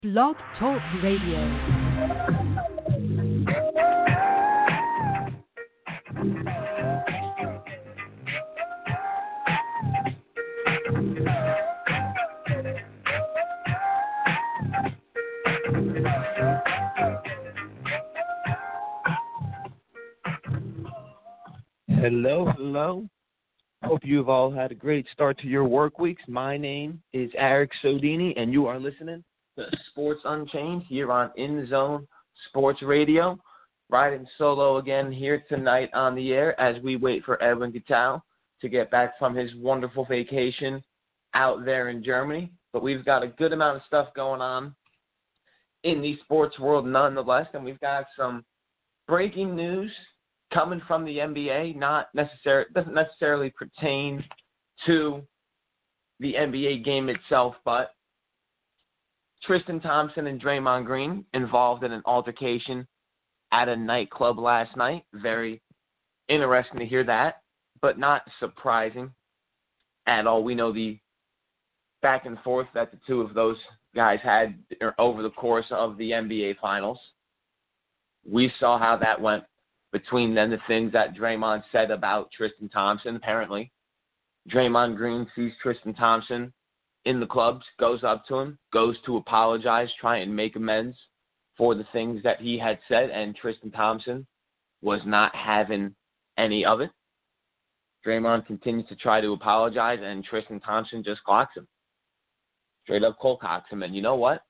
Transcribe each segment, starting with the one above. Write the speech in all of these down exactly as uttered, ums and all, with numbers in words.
Blog Talk Radio. Hello, hello. Hope you've all had a great start to your work weeks. My name is Eric Sodini, and you are listening to Sports Unchained here on In the Zone Sports Radio. Riding solo again here tonight on the air as we wait for Edwin Gattal to get back from his wonderful vacation out there in Germany. But we've got a good amount of stuff going on in the sports world nonetheless, and we've got some breaking news coming from the N B A, not necessarily doesn't necessarily pertain to the N B A game itself, but Tristan Thompson and Draymond Green involved in an altercation at a nightclub last night. Very interesting to hear that, but not surprising at all. We know the back and forth that the two of those guys had over the course of the N B A Finals. We saw how that went between them, the things that Draymond said about Tristan Thompson. Apparently, Draymond Green sees Tristan Thompson in the clubs, goes up to him, goes to apologize, try and make amends for the things that he had said, and Tristan Thompson was not having any of it. Draymond continues to try to apologize, and Tristan Thompson just clocks him. Straight up cold cocks him. And you know what?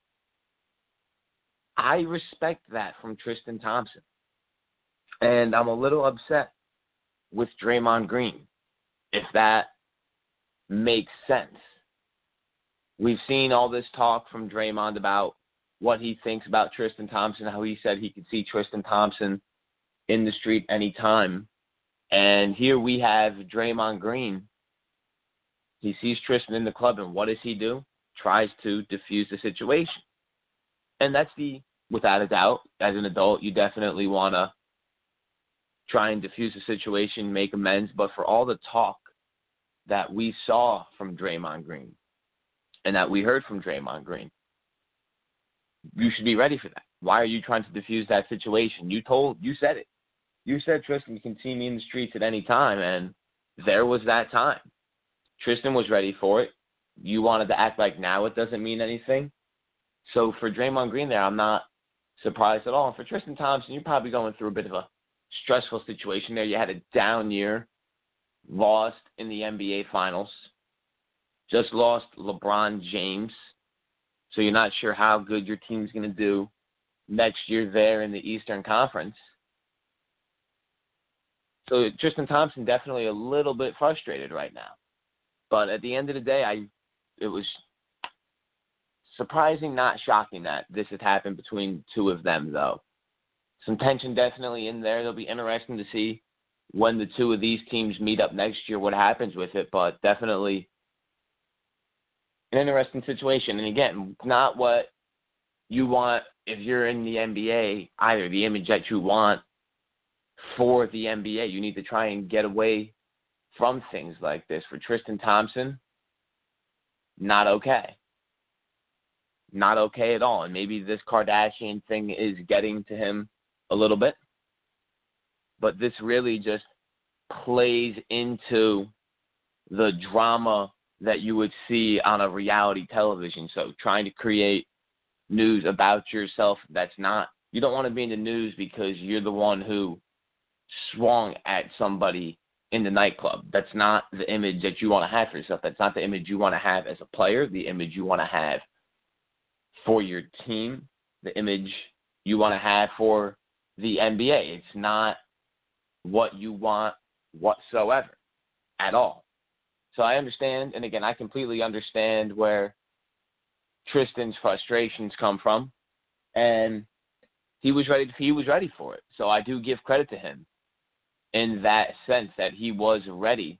I respect that from Tristan Thompson. And I'm a little upset with Draymond Green, if that makes sense. We've seen all this talk from Draymond about what he thinks about Tristan Thompson, how he said he could see Tristan Thompson in the street anytime. And here we have Draymond Green. He sees Tristan in the club, and what does he do? Tries to defuse the situation. And that's the, without a doubt, as an adult, you definitely want to try and defuse the situation, make amends. But for all the talk that we saw from Draymond Green and that we heard from Draymond Green, you should be ready for that. Why are you trying to defuse that situation? You told, you said it. You said, Tristan, you can see me in the streets at any time, and there was that time. Tristan was ready for it. You wanted to act like now it doesn't mean anything. So for Draymond Green there, I'm not surprised at all. And for Tristan Thompson, you're probably going through a bit of a stressful situation there. You had a down year, lost in the N B A Finals, just lost LeBron James, so you're not sure how good your team's going to do next year there in the Eastern Conference. So Tristan Thompson definitely a little bit frustrated right now. But at the end of the day, I it was surprising, not shocking that this had happened between two of them, though. Some tension definitely in there. It'll be interesting to see when the two of these teams meet up next year, what happens with it, but definitely an interesting situation. And again, not what you want if you're in the N B A either, the image that you want for the N B A. You need to try and get away from things like this. For Tristan Thompson, not okay. Not okay at all. And maybe this Kardashian thing is getting to him a little bit, but this really just plays into the drama that you would see on a reality television show, trying to create news about yourself that's not, you don't want to be in the news because you're the one who swung at somebody in the nightclub. That's not the image that you want to have for yourself. That's not the image you want to have as a player, the image you want to have for your team, the image you want to have for the N B A. It's not what you want whatsoever at all. So I understand, and again, I completely understand where Tristan's frustrations come from, and he was ready. He was ready for it. So I do give credit to him in that sense that he was ready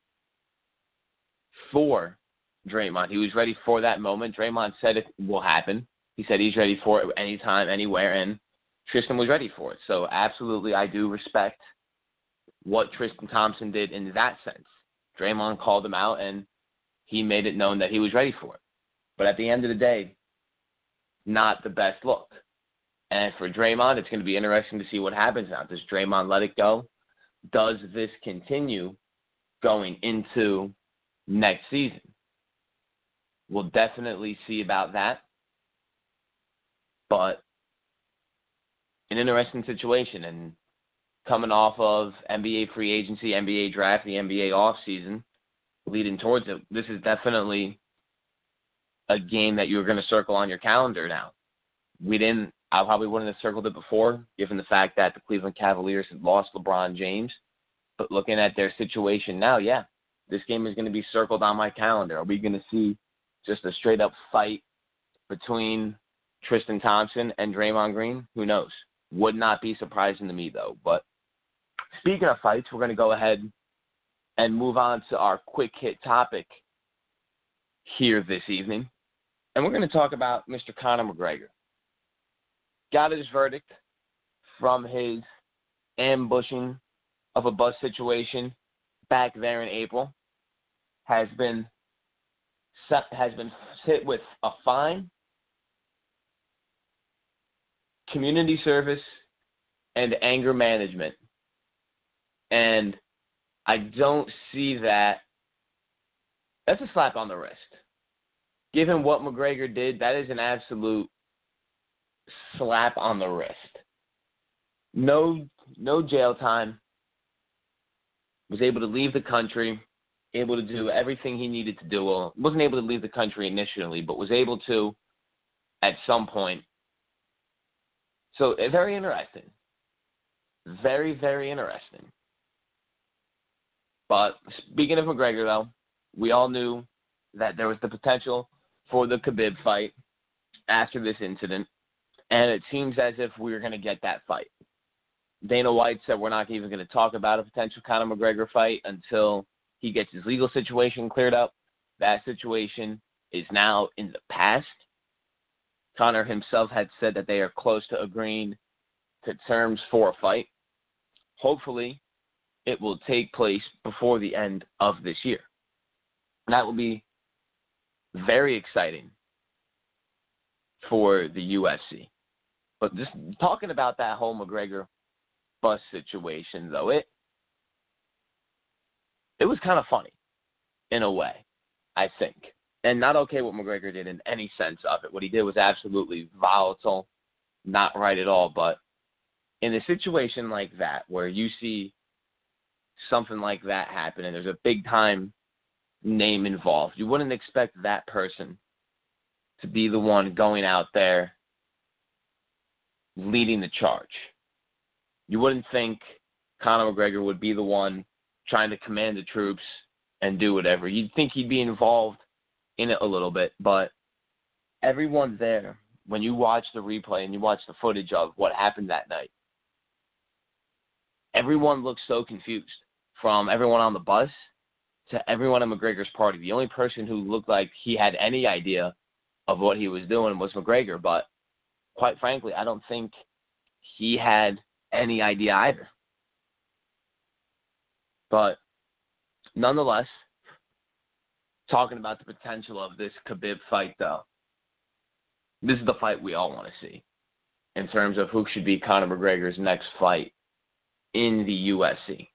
for Draymond. He was ready for that moment. Draymond said it will happen. He said he's ready for it anytime, anywhere, and Tristan was ready for it. So absolutely, I do respect what Tristan Thompson did in that sense. Draymond called him out, and he made it known that he was ready for it. But at the end of the day, not the best look. And for Draymond, it's going to be interesting to see what happens now. Does Draymond let it go? Does this continue going into next season? We'll definitely see about that. But an interesting situation, and coming off of N B A free agency, N B A draft, the N B A offseason, leading towards it, this is definitely a game that you're going to circle on your calendar now. We didn't, I probably wouldn't have circled it before, given the fact that the Cleveland Cavaliers had lost LeBron James. But looking at their situation now, yeah, this game is going to be circled on my calendar. Are we going to see just a straight-up fight between Tristan Thompson and Draymond Green? Who knows? Would not be surprising to me, though. But speaking of fights, we're going to go ahead and move on to our quick hit topic here this evening. And we're going to talk about Mister Conor McGregor. Got his verdict from his ambushing of a bus situation back there in April. Has been has been hit with a fine, community service, and anger management. And I don't see that. That's a slap on the wrist. Given what McGregor did, that is an absolute slap on the wrist. No, no jail time. Was able to leave the country, able to do everything he needed to do. Well, wasn't able to leave the country initially, but was able to at some point. So, very interesting. Very, very interesting. But speaking of McGregor, though, we all knew that there was the potential for the Khabib fight after this incident, and it seems as if we were going to get that fight. Dana White said we're not even going to talk about a potential Conor McGregor fight until he gets his legal situation cleared up. That situation is now in the past. Conor himself had said that they are close to agreeing to terms for a fight. Hopefully, it will take place before the end of this year. And that will be very exciting for the U F C. But just talking about that whole McGregor bus situation, though, it it was kind of funny in a way, I think. And not okay what McGregor did in any sense of it. What he did was absolutely volatile, not right at all. But in a situation like that, where you see something like that happen and there's a big-time name involved, you wouldn't expect that person to be the one going out there leading the charge. You wouldn't think Conor McGregor would be the one trying to command the troops and do whatever. You'd think he'd be involved in it a little bit, but everyone there, when you watch the replay and you watch the footage of what happened that night, everyone looked so confused, from everyone on the bus to everyone at McGregor's party. The only person who looked like he had any idea of what he was doing was McGregor, but quite frankly, I don't think he had any idea either. But nonetheless, talking about the potential of this Khabib fight, though, this is the fight we all want to see in terms of who should be Conor McGregor's next fight in the U F C.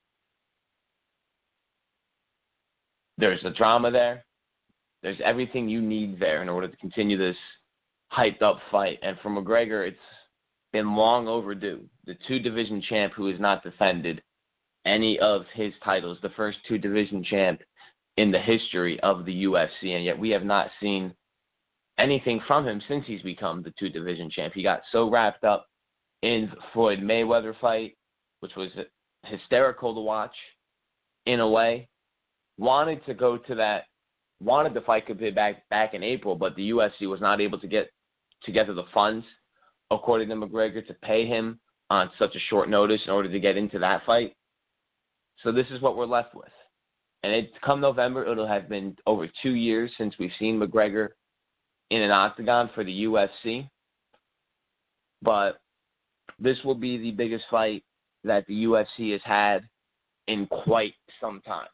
There's the drama there. There's everything you need there in order to continue this hyped-up fight. And for McGregor, it's been long overdue. The two-division champ who has not defended any of his titles, the first two-division champ in the history of the U F C, and yet we have not seen anything from him since he's become the two-division champ. He got so wrapped up in the Floyd Mayweather fight, which was hysterical to watch in a way. Wanted to go to that, wanted to fight Khabib back, back in April, but the U F C was not able to get together the funds, according to McGregor, to pay him on such a short notice in order to get into that fight. So this is what we're left with. And it, come November, it'll have been over two years since we've seen McGregor in an octagon for the U F C. But this will be the biggest fight that the U F C has had in quite some time.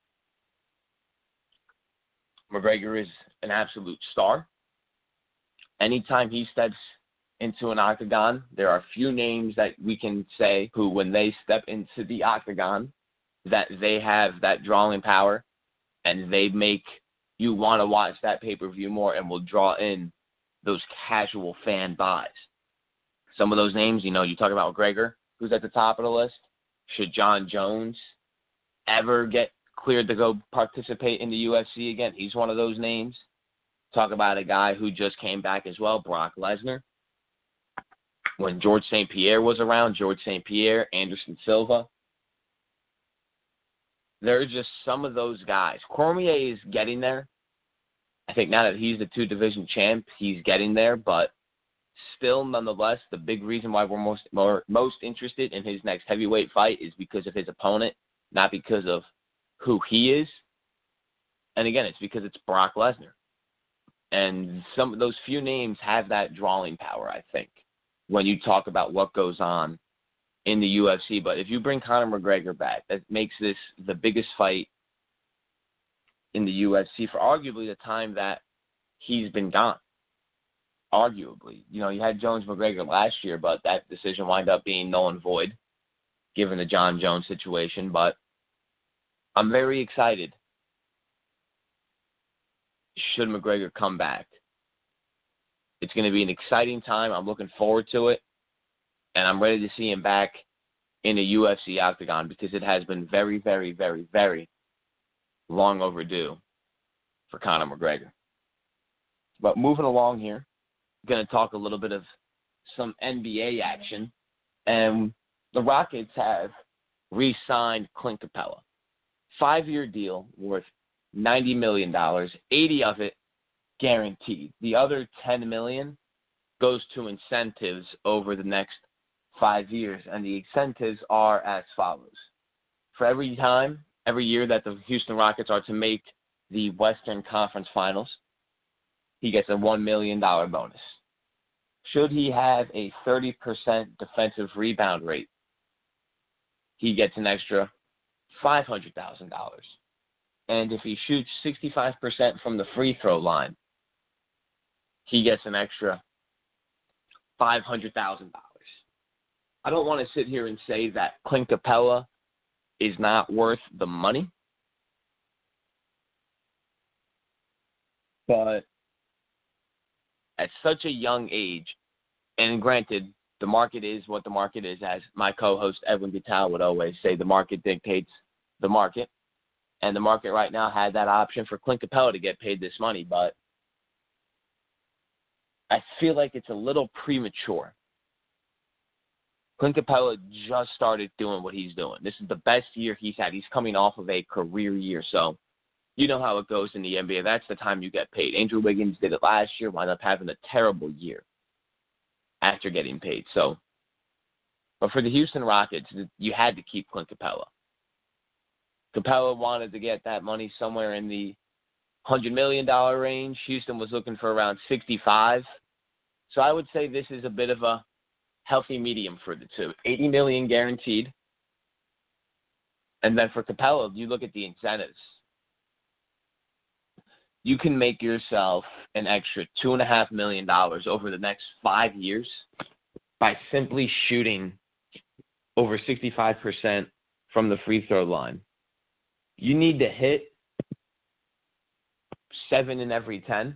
McGregor is an absolute star. anytime he steps into an octagon, there are few names that we can say who, when they step into the octagon, that they have that drawing power and they make you want to watch that pay-per-view more and will draw in those casual fan buys. Some of those names, you know, you talk about McGregor, who's at the top of the list. Should John Jones ever get cleared to go participate in the U F C again? He's one of those names. Talk about a guy who just came back as well, Brock Lesnar. When George Saint Pierre was around, George Saint Pierre, Anderson Silva. There are just some of those guys. Cormier is getting there. I think now that he's the two-division champ, he's getting there. But still, nonetheless, the big reason why we're most more, most interested in his next heavyweight fight is because of his opponent, not because of who he is. And again, it's because it's Brock Lesnar. And some of those few names have that drawing power, I think, when you talk about what goes on in the U F C. But if you bring Conor McGregor back, that makes this the biggest fight in the U F C for arguably the time that he's been gone. Arguably. You know, you had Jones-McGregor last year, but that decision wound up being null and void, given the John Jones situation. But I'm very excited should McGregor come back. It's going to be an exciting time. I'm looking forward to it. And I'm ready to see him back in a U F C octagon because it has been very, very, very, very long overdue for Conor McGregor. But moving along here, I'm going to talk a little bit of some N B A action. And the Rockets have re-signed Clint Capella. Five-year deal worth ninety million dollars, eighty of it guaranteed. The other ten million dollars goes to incentives over the next five years, and the incentives are as follows. For every time, every year that the Houston Rockets are to make the Western Conference Finals, he gets a one million dollars bonus. Should he have a thirty percent defensive rebound rate, he gets an extra five hundred thousand dollars. And if he shoots sixty-five percent from the free throw line, he gets an extra five hundred thousand dollars. I don't want to sit here and say that Clint Capella is not worth the money, but at such a young age, and granted, the market is what the market is, as my co-host Edwin Vitale would always say, the market dictates the market. And the market right now had that option for Clint Capella to get paid this money, but I feel like it's a little premature. Clint Capella just started doing what he's doing. This is the best year he's had. He's coming off of a career year, so you know how it goes in the N B A. That's the time you get paid. Andrew Wiggins did it last year, wound up having a terrible year after getting paid. So, but for the Houston Rockets, you had to keep Clint Capella. Capella wanted to get that money somewhere in the one hundred million dollars range. Houston was looking for around sixty-five. So I would say this is a bit of a healthy medium for the two. eighty million dollars guaranteed. And then for Capella, you look at the incentives. You can make yourself an extra two point five million dollars over the next five years by simply shooting over sixty-five percent from the free throw line. You need to hit seven in every ten,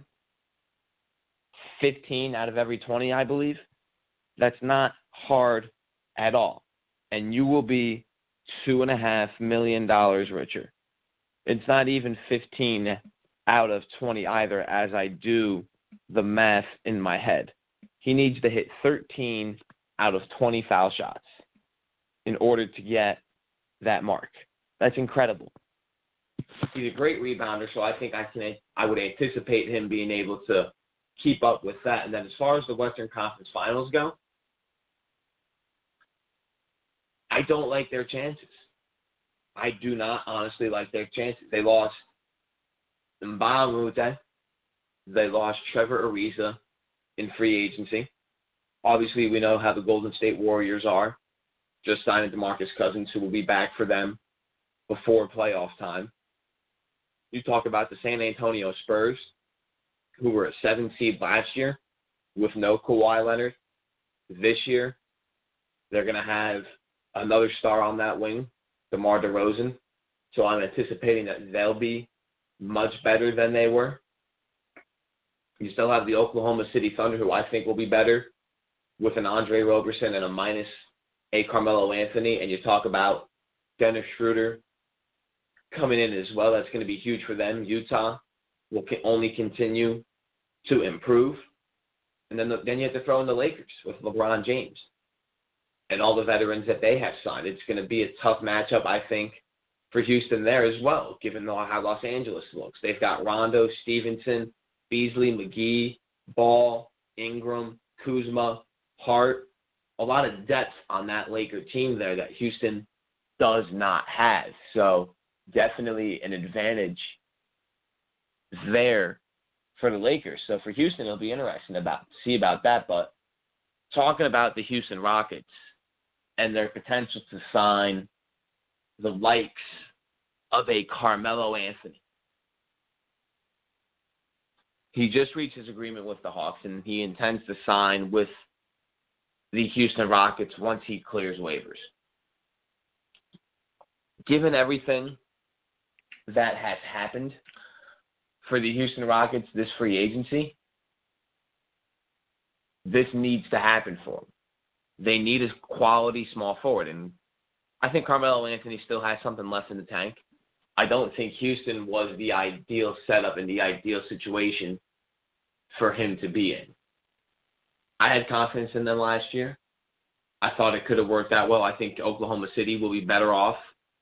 fifteen out of every twenty, I believe. That's not hard at all. And you will be two point five million dollars richer. It's not even fifteen out of twenty either, as I do the math in my head. He needs to hit thirteen out of twenty foul shots in order to get that mark. That's incredible. He's a great rebounder, so I think I can I would anticipate him being able to keep up with that. And then as far as the Western Conference Finals go, I don't like their chances. I do not honestly like their chances. They lost Mbah a Moute. They lost Trevor Ariza in free agency. Obviously, we know how the Golden State Warriors are. Just signed DeMarcus Cousins, who will be back for them before playoff time. You talk about the San Antonio Spurs, who were a seven seed last year. with no Kawhi Leonard. This year, they're going to have another star on that wing, DeMar DeRozan. So I'm anticipating that they'll be much better than they were. You still have the Oklahoma City Thunder, who I think will be better with an Andre Roberson and a minus a Carmelo Anthony. And you talk about Dennis Schroeder coming in as well. That's going to be huge for them. Utah will only continue to improve. And then, the, then you have to throw in the Lakers with LeBron James and all the veterans that they have signed. It's going to be a tough matchup, I think, for Houston there as well, given how Los Angeles looks. They've got Rondo, Stevenson, Beasley, McGee, Ball, Ingram, Kuzma, Hart. A lot of depth on that Laker team there that Houston does not have. So definitely an advantage there for the Lakers. So for Houston, it'll be interesting about see about that. But talking about the Houston Rockets and their potential to sign the likes of a Carmelo Anthony. He just reached his agreement with the Hawks, and he intends to sign with the Houston Rockets once he clears waivers. Given everything that has happened for the Houston Rockets this free agency, this needs to happen for them. They need a quality small forward, and I think Carmelo Anthony still has something left in the tank. I don't think Houston was the ideal setup and the ideal situation for him to be in. I had confidence in them last year. I thought it could have worked out well. I think Oklahoma City will be better off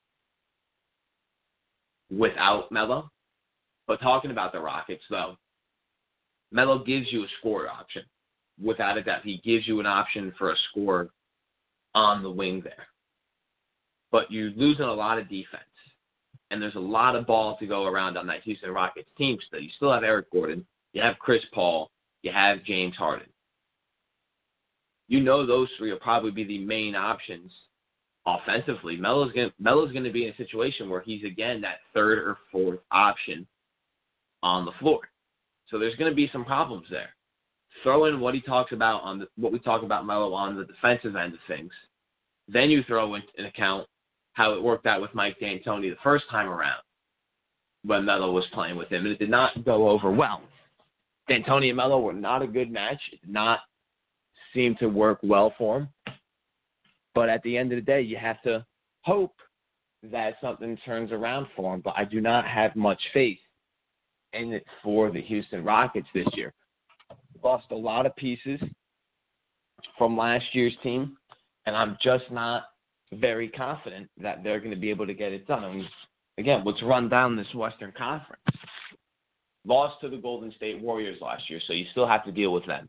without Melo. But talking about the Rockets, though, Melo gives you a score option. Without a doubt, he gives you an option for a score on the wing there. But you're losing a lot of defense. And there's a lot of ball to go around on that Houston Rockets team still. You still have Eric Gordon. You have Chris Paul. You have James Harden. You know those three will probably be the main options offensively. Melo's going Melo's going to be in a situation where he's, again, that third or fourth option on the floor. So there's going to be some problems there. Throw in what he talks about on the, what we talk about Melo on the defensive end of things. Then you throw in an account how it worked out with Mike D'Antoni the first time around when Melo was playing with him, and it did not go over well. D'Antoni and Melo were not a good match. It did not seem to work well for him. But at the end of the day, you have to hope that something turns around for him. But I do not have much faith in it for the Houston Rockets this year. Lost a lot of pieces from last year's team, and I'm just not very confident that they're going to be able to get it done. I mean, again, let's run down this Western Conference. Lost to the Golden State Warriors last year, so you still have to deal with them.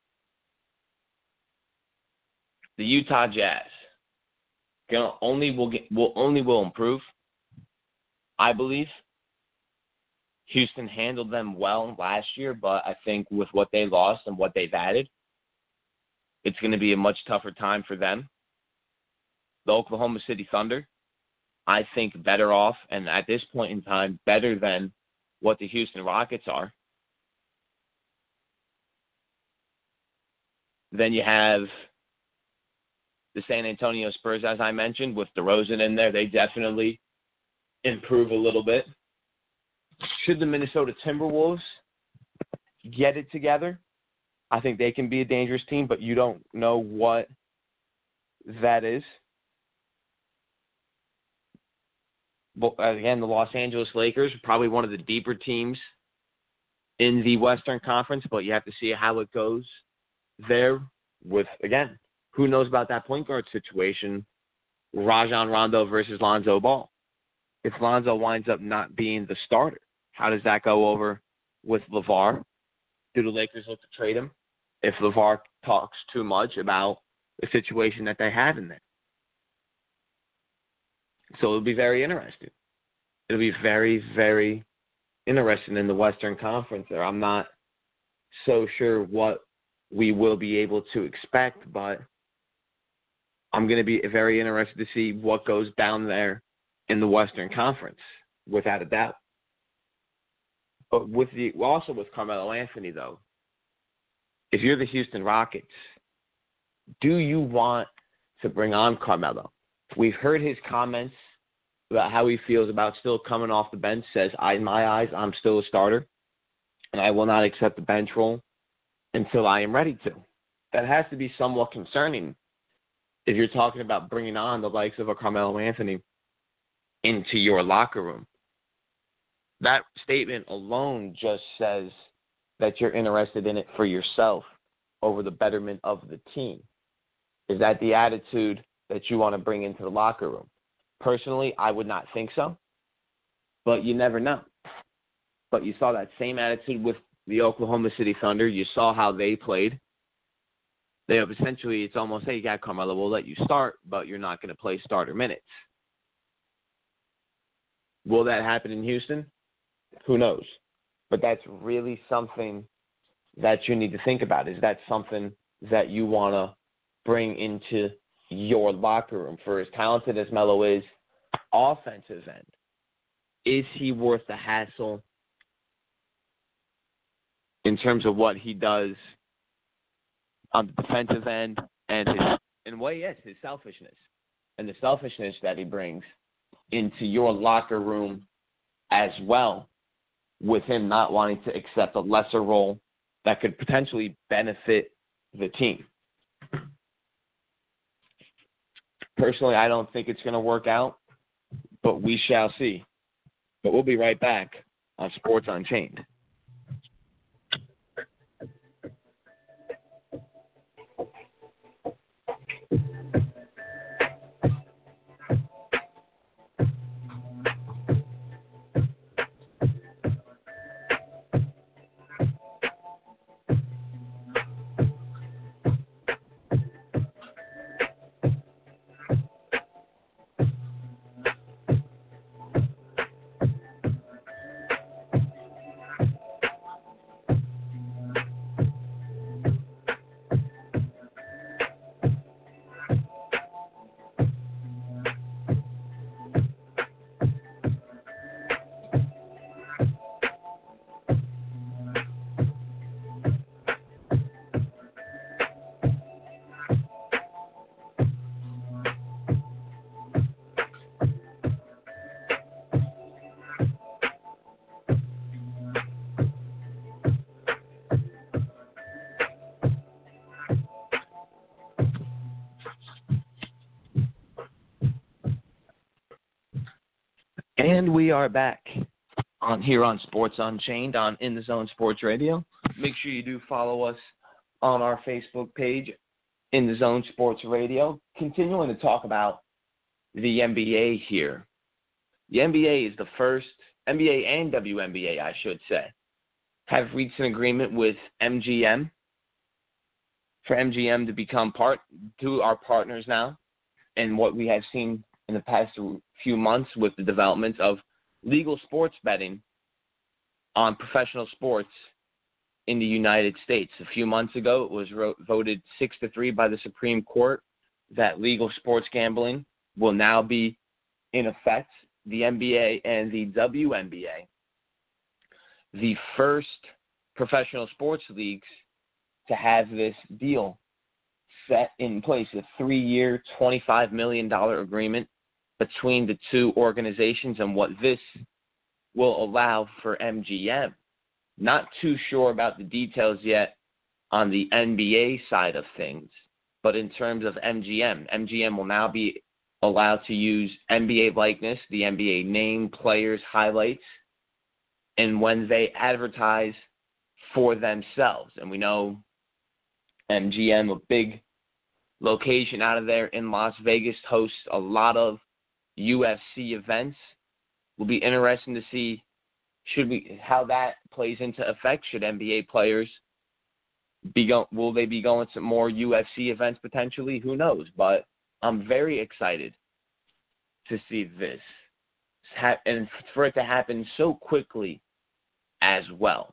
The Utah Jazz gonna only will get will only will improve. I believe Houston handled them well last year, but I think with what they lost and what they've added, it's going to be a much tougher time for them. The Oklahoma City Thunder, I think better off, and at this point in time, better than what the Houston Rockets are. Then you have the San Antonio Spurs, as I mentioned, with DeRozan in there. They definitely improve a little bit. Should the Minnesota Timberwolves get it together, I think they can be a dangerous team, but you don't know what that is. But again, the Los Angeles Lakers are probably one of the deeper teams in the Western Conference, but you have to see how it goes there with, again, who knows about that point guard situation, Rajon Rondo versus Lonzo Ball. If Lonzo winds up not being the starter, how does that go over with LeVar? Do the Lakers look to trade him if LeVar talks too much about the situation that they have in there? So it'll be very interesting. It'll be very, very interesting in the Western Conference there. I'm not so sure what we will be able to expect, but I'm going to be very interested to see what goes down there in the Western Conference, without a doubt. But with the also with Carmelo Anthony, though, if you're the Houston Rockets, do you want to bring on Carmelo? We've heard his comments about how he feels about still coming off the bench, says, in my eyes, I'm still a starter, and I will not accept the bench role until I am ready to. That has to be somewhat concerning if you're talking about bringing on the likes of a Carmelo Anthony into your locker room. That statement alone just says that you're interested in it for yourself over the betterment of the team. Is that the attitude that you want to bring into the locker room? Personally, I would not think so, but you never know. But you saw that same attitude with the Oklahoma City Thunder. You saw how they played. They have essentially, it's almost, hey, you got Carmelo, we'll let you start, but you're not going to play starter minutes. Will that happen in Houston? Who knows? But that's really something that you need to think about. Is that something that you want to bring into your locker room? For as talented as Melo is, offensive end, is he worth the hassle in terms of what he does on the defensive end and his, in a way, yes, his selfishness and the selfishness that he brings into your locker room as well, with him not wanting to accept a lesser role that could potentially benefit the team. Personally, I don't think it's going to work out, but we shall see. But we'll be right back on Sports Unchained. And we are back on here on Sports Unchained on In the Zone Sports Radio. Make sure you do follow us on our Facebook page, In the Zone Sports Radio. Continuing to talk about the N B A here. The N B A is the first, N B A and W N B A, I should say, have reached an agreement with M G M for M G M to become part, to our partners now. And what we have seen in the past few months with the developments of legal sports betting on professional sports in the United States. A few months ago, it was ro- voted six to three by the Supreme Court that legal sports gambling will now be in effect. The N B A and the W N B A, the first professional sports leagues to have this deal set in place, a three-year, twenty-five million dollars agreement between the two organizations, and what this will allow for M G M. Not too sure about the details yet on the N B A side of things, but in terms of M G M, M G M will now be allowed to use N B A likeness, the N B A name, players, highlights, and when they advertise for themselves. And we know M G M, a big location out of there in Las Vegas, hosts a lot of U F C events. Will be interesting to see should we how that plays into effect. Should N B A players be go, will they be going to more U F C events potentially? Who knows? But I'm very excited to see this and for it to happen so quickly as well.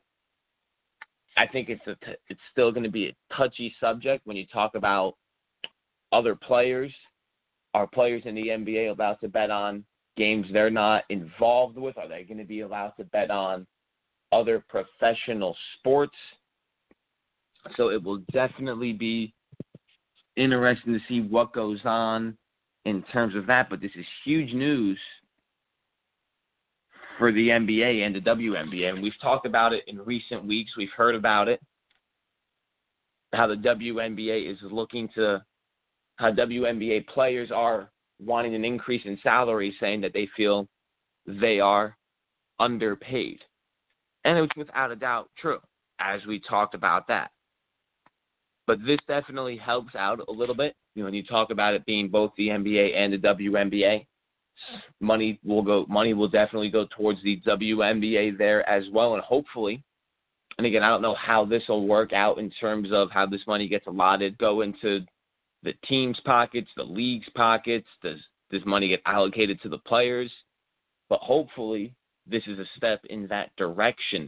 I think it's a it's still going to be a touchy subject when you talk about other players. Are players in the N B A allowed to bet on games they're not involved with? Are they going to be allowed to bet on other professional sports? So it will definitely be interesting to see what goes on in terms of that. But this is huge news for the N B A and the W N B A. And we've talked about it in recent weeks. We've heard about it, how the W N B A is looking to, how W N B A players are wanting an increase in salary, saying that they feel they are underpaid. And it was without a doubt true, as we talked about that. But this definitely helps out a little bit. You know, when you talk about it being both the N B A and the W N B A, money will go. Money will definitely go towards the W N B A there as well, and hopefully. And again, I don't know how this will work out in terms of how this money gets allotted, go into the team's pockets, the league's pockets. Does this money get allocated to the players? But hopefully, this is a step in that direction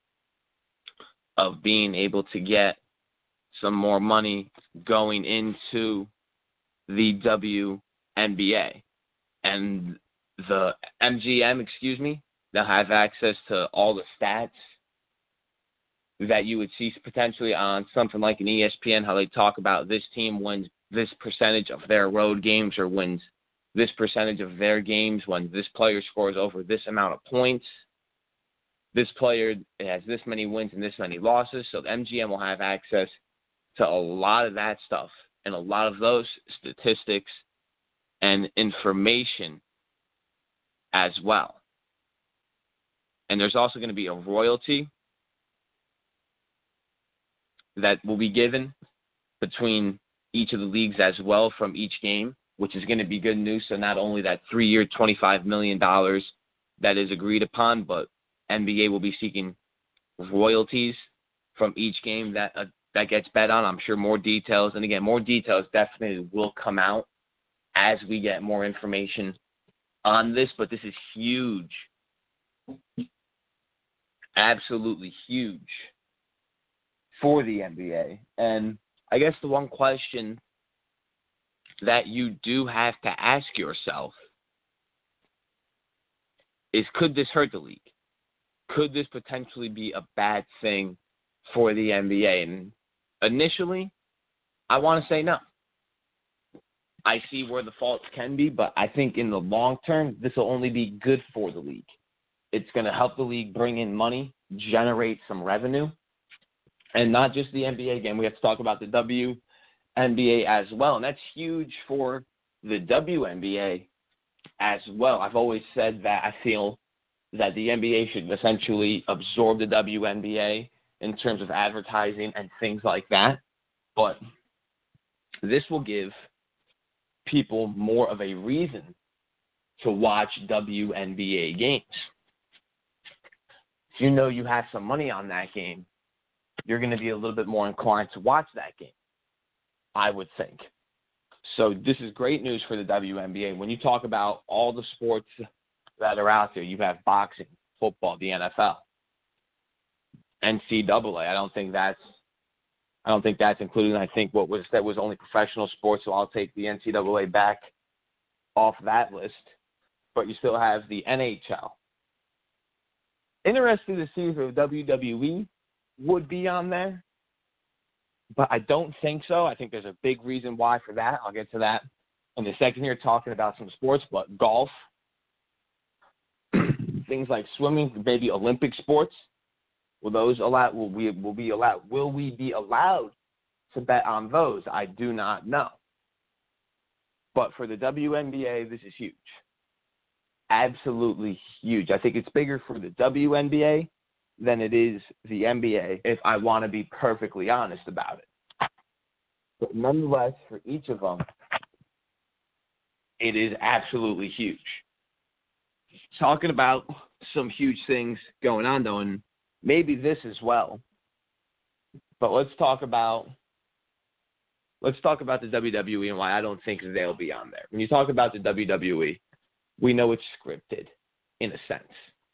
of being able to get some more money going into the W N B A. And the M G M, excuse me, they'll have access to all the stats that you would see potentially on something like an E S P N, how they talk about this team wins this percentage of their road games or wins this percentage of their games when this player scores over this amount of points. This player has this many wins and this many losses. So the M G M will have access to a lot of that stuff and a lot of those statistics and information as well. And there's also going to be a royalty that will be given between each of the leagues as well from each game, which is going to be good news. So not only that three-year, twenty-five million dollars that is agreed upon, but N B A will be seeking royalties from each game that uh, that gets bet on. I'm sure more details, and again, more details definitely will come out as we get more information on this, but this is huge. Absolutely huge for the N B A. And I guess the one question that you do have to ask yourself is, could this hurt the league? Could this potentially be a bad thing for the N B A? And initially, I want to say no. I see where the faults can be, but I think in the long term, this will only be good for the league. It's going to help the league bring in money, generate some revenue, and not just the N B A. Again, we have to talk about the W N B A as well, and that's huge for the W N B A as well. I've always said that I feel that the N B A should essentially absorb the W N B A in terms of advertising and things like that, but this will give people more of a reason to watch W N B A games. If you know you have some money on that game, you're going to be a little bit more inclined to watch that game, I would think. So this is great news for the W N B A. When you talk about all the sports that are out there, you have boxing, football, the N F L, N C double A. I don't think that's I don't think that's included. I think what was that was only professional sports, so I'll take the N C double A back off that list. But you still have the N H L. Interesting to see if the W W E would be on there, but I don't think so. I think there's a big reason why for that. I'll get to that in a second here, talking about some sports, but golf, things like swimming, maybe Olympic sports. Will those allow? Will we? Will be allowed? Will we be allowed to bet on those? I do not know. But for the W N B A, this is huge. Absolutely huge. I think it's bigger for the W N B A than it is the N B A, if I want to be perfectly honest about it. But nonetheless, for each of them, it is absolutely huge. Talking about some huge things going on, though, and maybe this as well. But let's talk about let's talk about the W W E and why I don't think they'll be on there. When you talk about the W W E, we know it's scripted in a sense.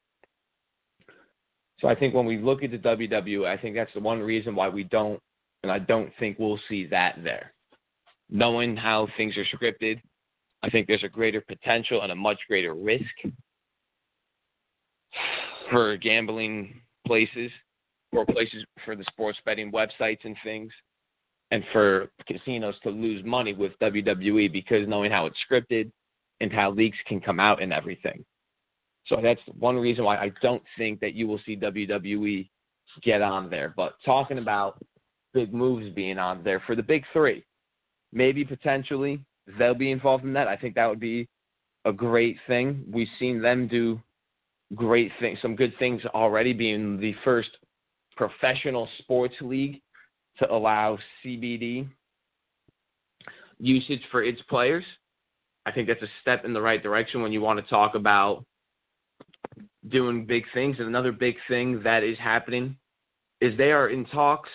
So I think when we look at the W W E, I think that's the one reason why we don't, and I don't think we'll see that there. Knowing how things are scripted, I think there's a greater potential and a much greater risk for gambling places for places for the sports betting websites and things, and for casinos to lose money with W W E because knowing how it's scripted and how leaks can come out and everything. So that's one reason why I don't think that you will see W W E get on there. But talking about big moves being on there for the big three, maybe potentially they'll be involved in that. I think that would be a great thing. We've seen them do great things, some good things already, being the first professional sports league to allow C B D usage for its players. I think that's a step in the right direction when you want to talk about doing big things. And another big thing that is happening is they are in talks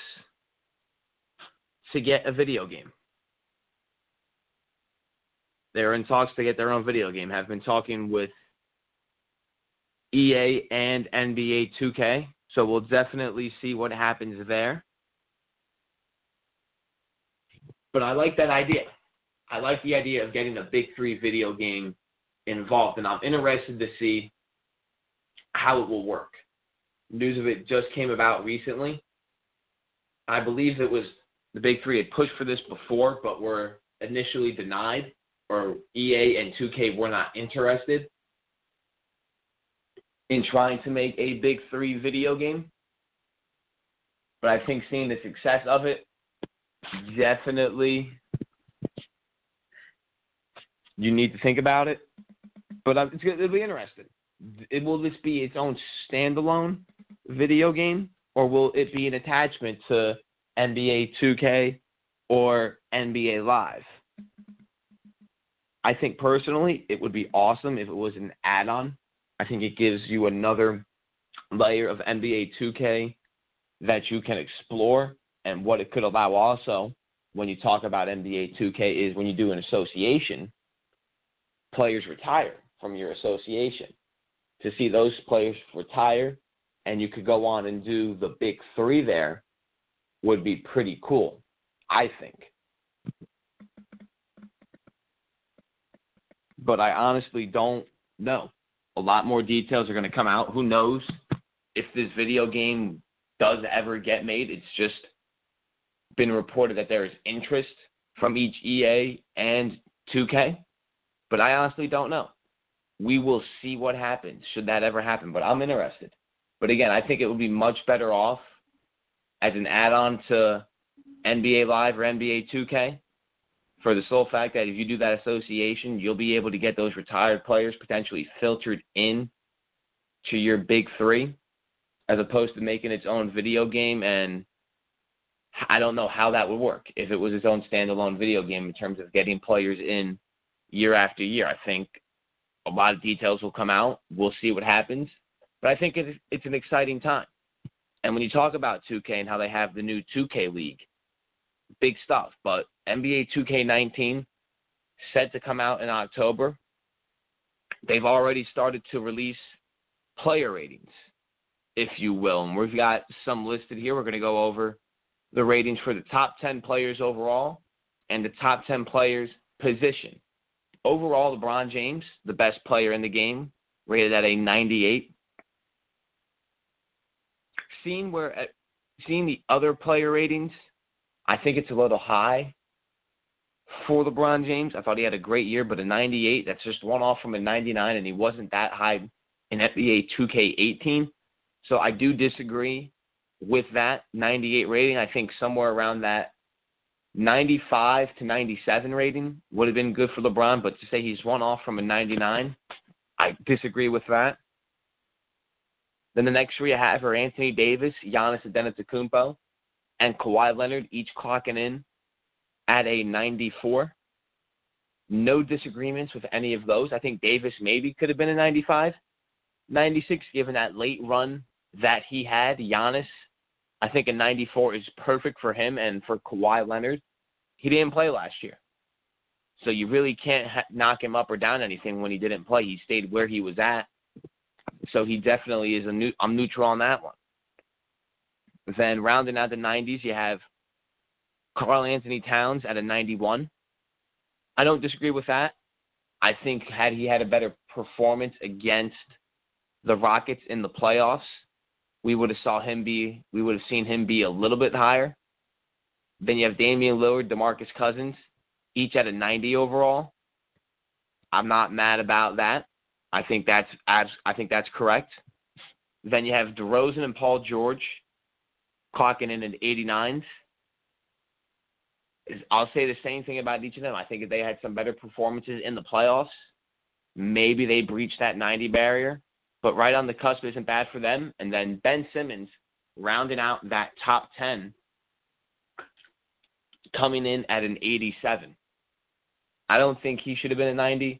to get a video game. They're in talks to get their own video game. Have been talking with E A and N B A two K. So we'll definitely see what happens there. But I like that idea. I like the idea of getting a big three video game involved, and I'm interested to see how it will work. News of it just came about recently. I believe it was the big three had pushed for this before, but were initially denied, or E A and two K were not interested in trying to make a big three video game. But I think seeing the success of it, definitely you need to think about it. But it's, it'll be interesting. It, will this be its own standalone video game, or will it be an attachment to N B A two K or N B A Live? I think personally it would be awesome if it was an add-on. I think it gives you another layer of N B A two K that you can explore. And what it could allow also, when you talk about N B A two K, is when you do an association, players retire from your association. To see those players retire and you could go on and do the big three there would be pretty cool, I think. But I honestly don't know. A lot more details are going to come out. Who knows if this video game does ever get made? It's just been reported that there is interest from each E A and two K. But I honestly don't know. We will see what happens, should that ever happen. But I'm interested. But again, I think it would be much better off as an add-on to N B A Live or N B A two K, for the sole fact that if you do that association, you'll be able to get those retired players potentially filtered in to your big three, as opposed to making its own video game. And I don't know how that would work if it was its own standalone video game in terms of getting players in year after year. I think a lot of details will come out. We'll see what happens. But I think it's, it's an exciting time. And when you talk about two K and how they have the new two K League, big stuff. But N B A two K nineteen, set to come out in October. They've already started to release player ratings, if you will. And we've got some listed here. We're going to go over the ratings for the top ten players overall and the top ten players position. Overall, LeBron James, the best player in the game, rated at a ninety-eight. Seeing where, seeing the other player ratings, I think it's a little high for LeBron James. I thought he had a great year, but a ninety-eight, that's just one off from a ninety-nine, and he wasn't that high in N B A two K eighteen. So I do disagree with that ninety-eight rating. I think somewhere around that ninety-five to ninety-seven rating would have been good for LeBron, but to say he's one off from a ninety-nine, I disagree with that. Then the next three I have are Anthony Davis, Giannis Antetokounmpo, and Kawhi Leonard, each clocking in at a ninety-four. No disagreements with any of those. I think Davis maybe could have been a ninety-five, ninety-six, given that late run that he had. Giannis, I think a ninety-four is perfect for him, and for Kawhi Leonard, he didn't play last year. So you really can't ha- knock him up or down anything when he didn't play. He stayed where he was at. So he definitely is a new, I'm neutral on that one. Then rounding out the nineties, you have Karl Anthony Towns at a ninety-one. I don't disagree with that. I think had he had a better performance against the Rockets in the playoffs, we would have saw him be, we would have seen him be a little bit higher. Then you have Damian Lillard, DeMarcus Cousins, each at a ninety overall. I'm not mad about that. I think that's I think that's correct. Then you have DeRozan and Paul George clocking in at eighty-nines. I'll say the same thing about each of them. I think if they had some better performances in the playoffs, maybe they breached that ninety barrier. But right on the cusp isn't bad for them. And then Ben Simmons rounding out that top ten, coming in at an eighty-seven. I don't think he should have been a ninety.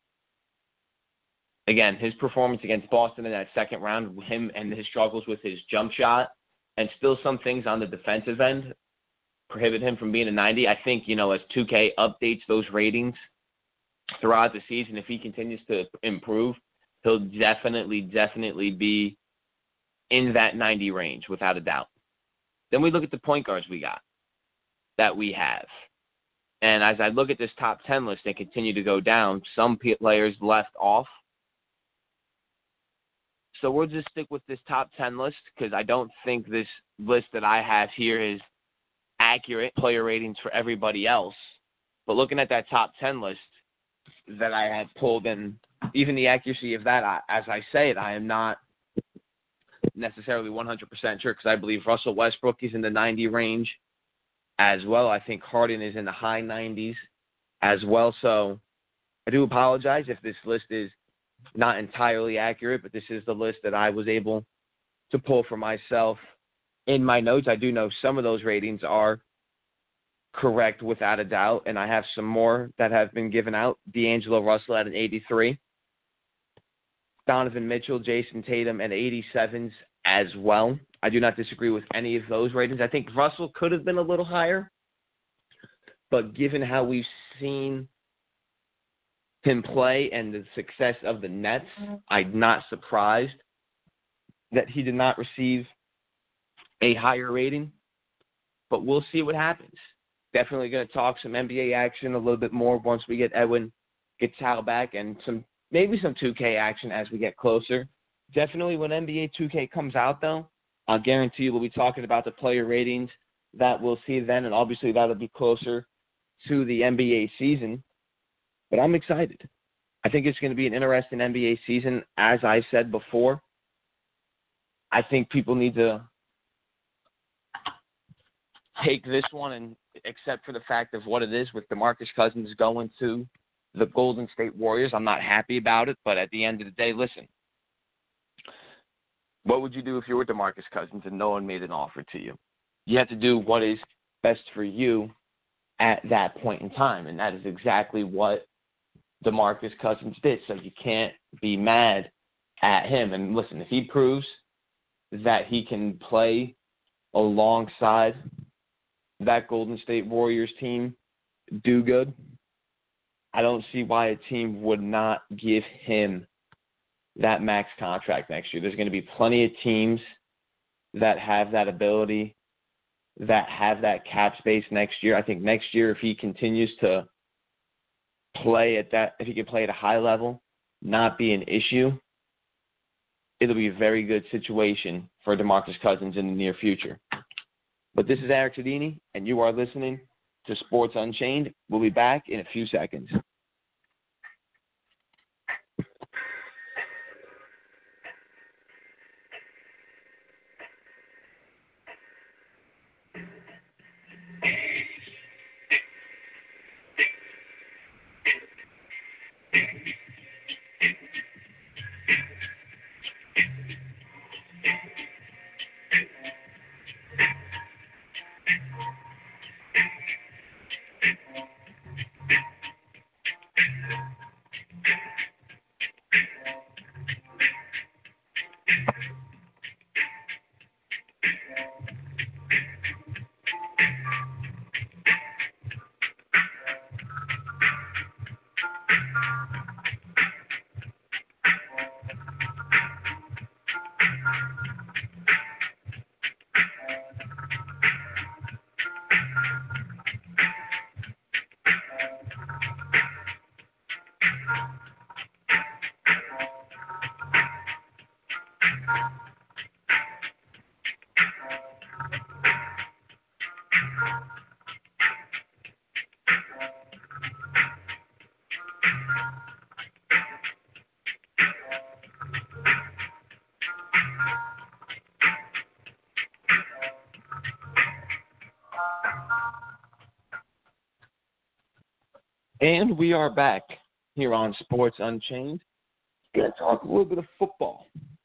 Again, his performance against Boston in that second round, him and his struggles with his jump shot, and still some things on the defensive end prohibit him from being a ninety. I think, you know, as two K updates those ratings throughout the season, if he continues to improve, he'll definitely, definitely be in that ninety range, without a doubt. Then we look at the point guards we got, that we have. And as I look at this top ten list and continue to go down, some players left off. So we'll just stick with this top ten list because I don't think this list that I have here is accurate player ratings for everybody else. But looking at that top ten list that I had pulled, and even the accuracy of that, I, as I say it, I am not necessarily one hundred percent sure because I believe Russell Westbrook is in the ninety range as well. I think Harden is in the high nineties as well. So I do apologize if this list is not entirely accurate, but this is the list that I was able to pull for myself in my notes. I do know some of those ratings are correct without a doubt, and I have some more that have been given out. D'Angelo Russell at an eighty-three. Donovan Mitchell, Jason Tatum at eighty-sevens as well. I do not disagree with any of those ratings. I think Russell could have been a little higher, but given how we've seen him play and the success of the Nets, I'm not surprised that he did not receive a higher rating, but we'll see what happens. Definitely going to talk some N B A action a little bit more once we get Edwin Gattal back, and some maybe some two K action as we get closer. Definitely when N B A two K comes out, though, I'll guarantee you we'll be talking about the player ratings that we'll see then, and obviously that'll be closer to the N B A season. But I'm excited. I think it's going to be an interesting N B A season. As I said before, I think people need to take this one and accept for the fact of what it is with DeMarcus Cousins going to the Golden State Warriors. I'm not happy about it, but at the end of the day, listen, what would you do if you were DeMarcus Cousins and no one made an offer to you? You have to do what is best for you at that point in time, and that is exactly what DeMarcus Cousins did, so you can't be mad at him. And listen, if he proves that he can play alongside that Golden State Warriors team, do good, I don't see why a team would not give him that max contract next year. There's going to be plenty of teams that have that ability, that have that cap space next year. I think next year, if he continues to play at that, if he can play at a high level, not be an issue, it'll be a very good situation for DeMarcus Cousins in the near future. But this is Eric Sodini, and you are listening to Sports Unchained. We'll be back in a few seconds. And we are back here on Sports Unchained. Going to talk a little bit of football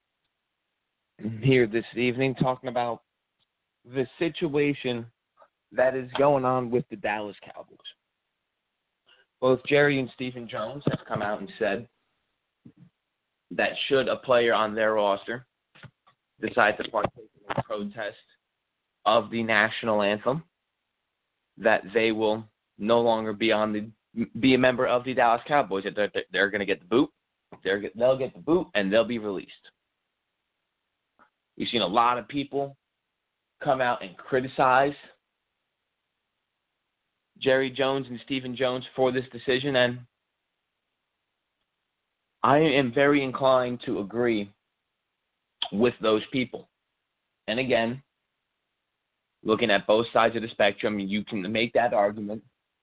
here this evening, talking about the situation that is going on with the Dallas Cowboys. Both Jerry and Stephen Jones have come out and said that should a player on their roster decide to partake in a protest of the national anthem, that they will no longer be on the be a member of the Dallas Cowboys. That they're, they're going to get the boot. They're, they'll get the boot, and they'll be released. We've seen a lot of people come out and criticize Jerry Jones and Stephen Jones for this decision, and I am very inclined to agree with those people. And again, looking at both sides of the spectrum, you can make that argument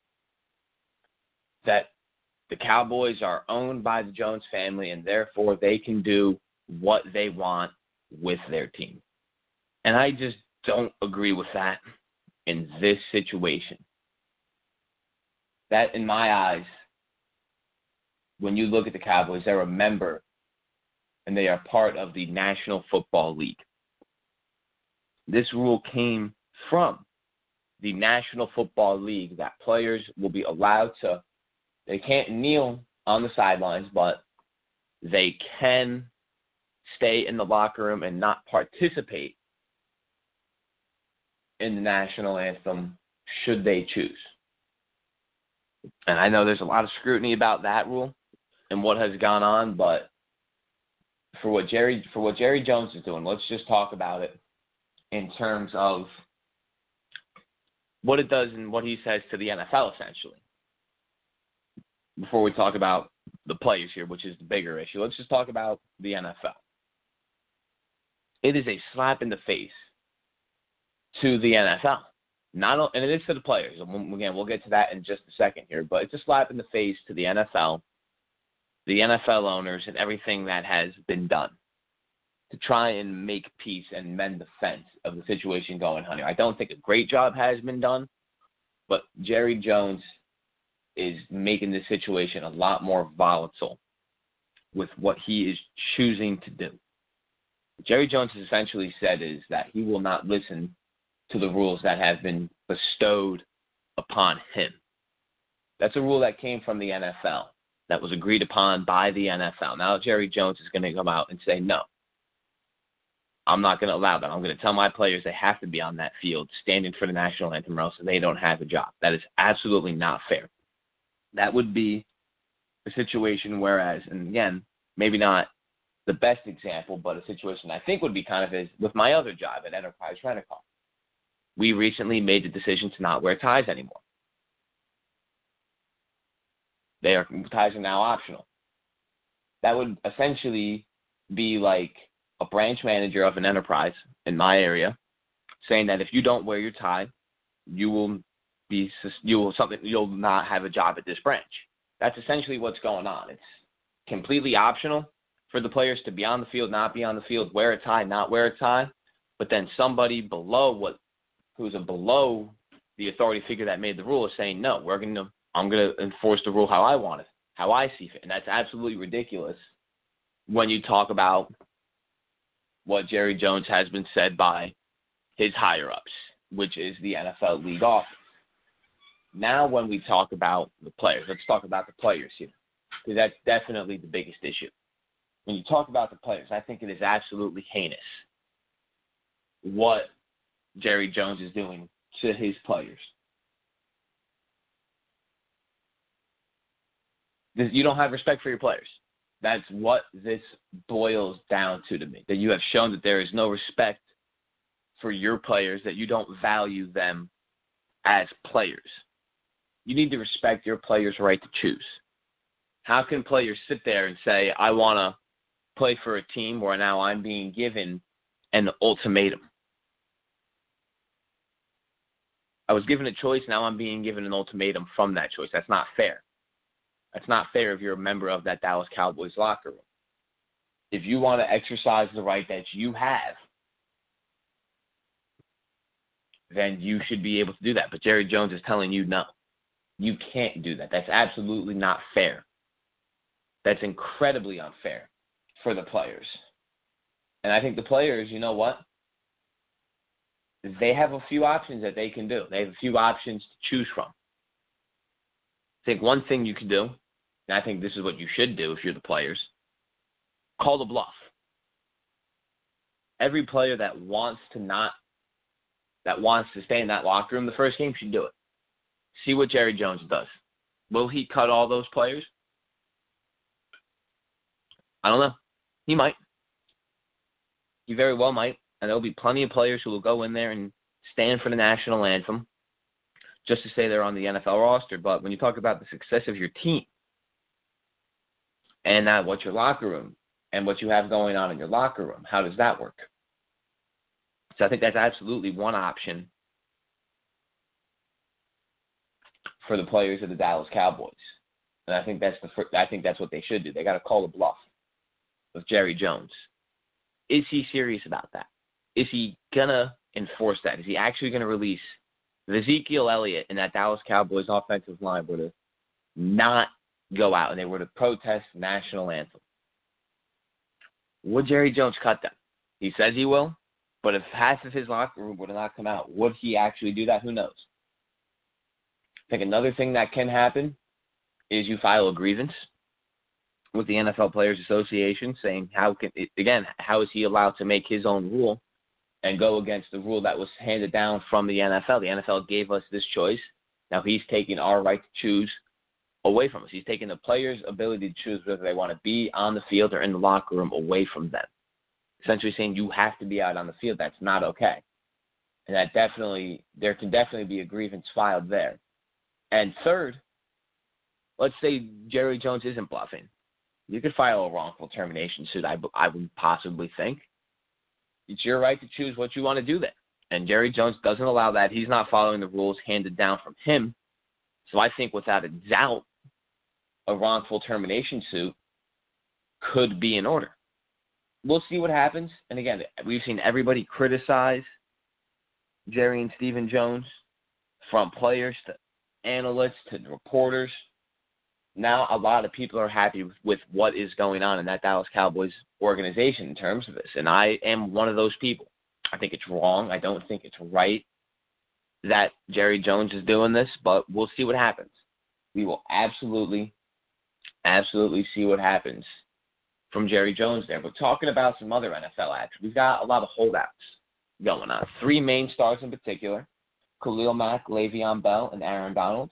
that the Cowboys are owned by the Jones family and therefore they can do what they want with their team. And I just don't agree with that in this situation. That, in my eyes, when you look at the Cowboys, they're a member and they are part of the National Football League. This rule came from the National Football League that players will be allowed to, they can't kneel on the sidelines, but they can stay in the locker room and not participate in the national anthem should they choose. And I know there's a lot of scrutiny about that rule and what has gone on, but for what Jerry for what Jerry Jones is doing, let's just talk about it in terms of what it does and what he says to the N F L, essentially. Before we talk about the players here, which is the bigger issue, let's just talk about the N F L. It is a slap in the face to the N F L. Not, and it is to the players. Again, we'll get to that in just a second here, but it's a slap in the face to the N F L, the N F L owners, and everything that has been done to try and make peace and mend the fence of the situation going on here. I don't think a great job has been done, but Jerry Jones is making this situation a lot more volatile with what he is choosing to do. What Jerry Jones has essentially said is that he will not listen to the rules that have been bestowed upon him. That's a rule that came from the N F L, that was agreed upon by the N F L. Now Jerry Jones is going to come out and say, no, I'm not going to allow that. I'm going to tell my players they have to be on that field standing for the national anthem or else they don't have a job. That is absolutely not fair. That would be a situation whereas, and again, maybe not the best example, but a situation I think would be kind of as with my other job at Enterprise Rent-A-Car. We recently made the decision to not wear ties anymore. They are ties are now optional. That would essentially be like a branch manager of an enterprise in my area saying that if you don't wear your tie, you will be you will something you'll not have a job at this branch. That's essentially what's going on. It's completely optional for the players to be on the field, not be on the field, wear a tie, not wear a tie. But then somebody below what who's a below the authority figure that made the rule is saying, no, we're going to, I'm going to enforce the rule how I want it, how I see fit. And that's absolutely ridiculous when you talk about what Jerry Jones has been said by his higher-ups, which is the N F L league office. Now when we talk about the players, let's talk about the players here, because that's definitely the biggest issue. When you talk about the players, I think it is absolutely heinous what Jerry Jones is doing to his players. You don't have respect for your players. That's what this boils down to to me, that you have shown that there is no respect for your players, that you don't value them as players. You need to respect your players' right to choose. How can players sit there and say, I want to play for a team where now I'm being given an ultimatum? I was given a choice, now I'm being given an ultimatum from that choice. That's not fair. That's not fair if you're a member of that Dallas Cowboys locker room. If you want to exercise the right that you have, then you should be able to do that. But Jerry Jones is telling you no. You can't do that. That's absolutely not fair. That's incredibly unfair for the players. And I think the players, you know what? They have a few options that they can do. They have a few options to choose from. I think one thing you can do, and I think this is what you should do if you're the players, call the bluff. Every player that wants to not, that wants to stay in that locker room the first game should do it. See what Jerry Jones does. Will he cut all those players? I don't know. He might. He very well might. And there will be plenty of players who will go in there and stand for the national anthem just to say they're on the N F L roster. But when you talk about the success of your team and uh, what your locker room and what you have going on in your locker room, how does that work? So I think that's absolutely one option for the players of the Dallas Cowboys. And I think that's the first, I think that's what they should do. They got to call a bluff with Jerry Jones. Is he serious about that? Is he going to enforce that? Is he actually going to release if Ezekiel Elliott and that Dallas Cowboys offensive line were to not go out and they were to protest the national anthem? Would Jerry Jones cut them? He says he will, but if half of his locker room were to not come out, would he actually do that? Who knows? I think another thing that can happen is you file a grievance with the N F L Players Association saying, how can, again, how is he allowed to make his own rule and go against the rule that was handed down from the N F L? The N F L gave us this choice. Now he's taking our right to choose away from us. He's taking the players' ability to choose whether they want to be on the field or in the locker room away from them. Essentially saying you have to be out on the field. That's not okay. And that definitely, there can definitely be a grievance filed there. And third, let's say Jerry Jones isn't bluffing. You could file a wrongful termination suit, I, I would possibly think. It's your right to choose what you want to do there. And Jerry Jones doesn't allow that. He's not following the rules handed down from him. So I think without a doubt, a wrongful termination suit could be in order. We'll see what happens. And again, we've seen everybody criticize Jerry and Stephen Jones, from players to analysts to reporters. Now a lot of people are happy with, with what is going on in that Dallas Cowboys organization in terms of this. And I am one of those people. I think it's wrong. I don't think it's right that Jerry Jones is doing this, but we'll see what happens. We will absolutely, absolutely see what happens from Jerry Jones there. But talking about some other N F L action, we've got a lot of holdouts going on. Three main stars in particular, Khalil Mack, Le'Veon Bell, and Aaron Donald.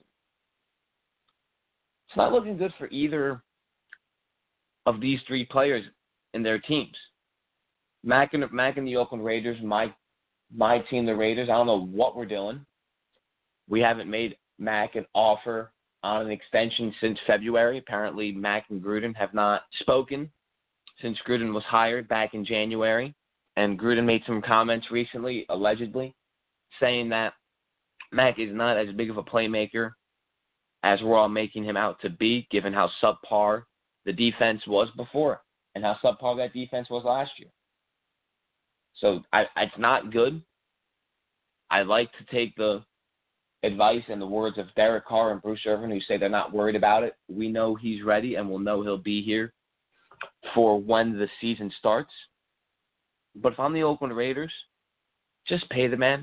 It's not looking good for either of these three players in their teams. Mack and, Mack and the Oakland Raiders, my my team, the Raiders, I don't know what we're doing. We haven't made Mack an offer on an extension since February. Apparently, Mack and Gruden have not spoken since Gruden was hired back in January. And Gruden made some comments recently, allegedly, saying that Mack is not as big of a playmaker as we're all making him out to be, given how subpar the defense was before and how subpar that defense was last year. So I, it's not good. I like to take the advice and the words of Derek Carr and Bruce Irvin, who say they're not worried about it. We know he's ready, and we'll know he'll be here for when the season starts. But if I'm the Oakland Raiders, just pay the man.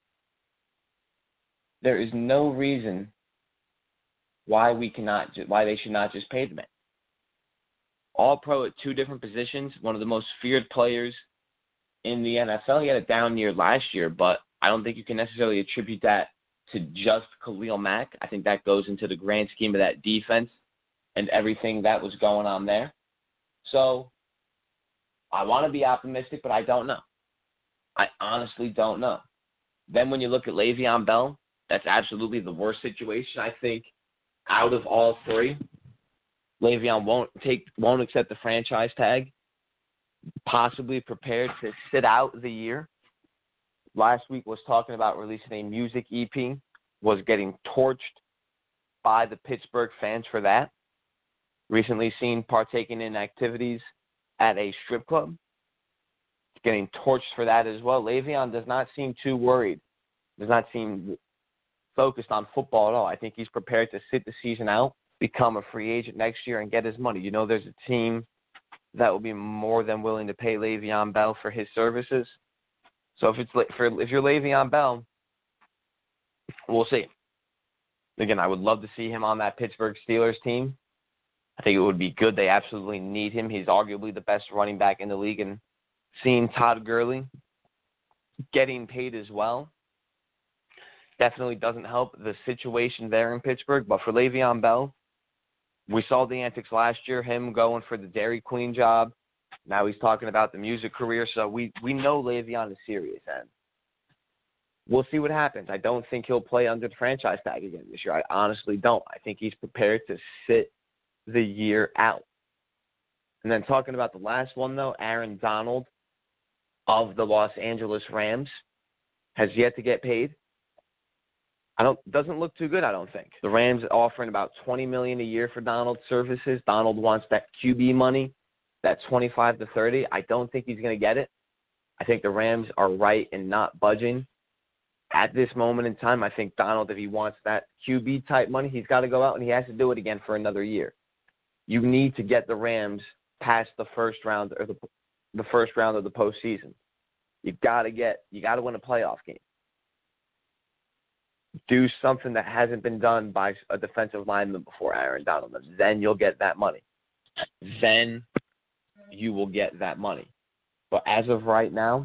There is no reason why we cannot, why they should not just pay the man. All pro at two different positions, one of the most feared players in the N F L. He had a down year last year, but I don't think you can necessarily attribute that to just Khalil Mack. I think that goes into the grand scheme of that defense and everything that was going on there. So I want to be optimistic, but I don't know. I honestly don't know. Then when you look at Le'Veon Bell, that's absolutely the worst situation. I think out of all three, Le'Veon won't take, won't accept the franchise tag, possibly prepared to sit out the year. Last week was talking about releasing a music E P, was getting torched by the Pittsburgh fans for that. Recently seen partaking in activities at a strip club, getting torched for that as well. Le'Veon does not seem too worried, does not seem focused on football at all. I think he's prepared to sit the season out, become a free agent next year, and get his money. You know, there's a team that will be more than willing to pay Le'Veon Bell for his services. So if it's for if you're Le'Veon Bell, we'll see. Again, I would love to see him on that Pittsburgh Steelers team. I think it would be good. They absolutely need him. He's arguably the best running back in the league. And seeing Todd Gurley getting paid as well definitely doesn't help the situation there in Pittsburgh. But for Le'Veon Bell, we saw the antics last year, him going for the Dairy Queen job. Now he's talking about the music career. So we, we know Le'Veon is serious. And we'll see what happens. I don't think he'll play under the franchise tag again this year. I honestly don't. I think he's prepared to sit the year out. And then talking about the last one, though, Aaron Donald of the Los Angeles Rams has yet to get paid. I don't doesn't look too good, I don't think. The Rams are offering about twenty million dollars a year for Donald's services. Donald wants that Q B money, that twenty-five to thirty. I don't think he's going to get it. I think the Rams are right in not budging. At this moment in time, I think Donald, if he wants that Q B type money, he's got to go out and he has to do it again for another year. You need to get the Rams past the first round or the the first round of the postseason. You've got to get you got to win a playoff game. Do something that hasn't been done by a defensive lineman before, Aaron Donald. Then you'll get that money. Then you will get that money. But as of right now,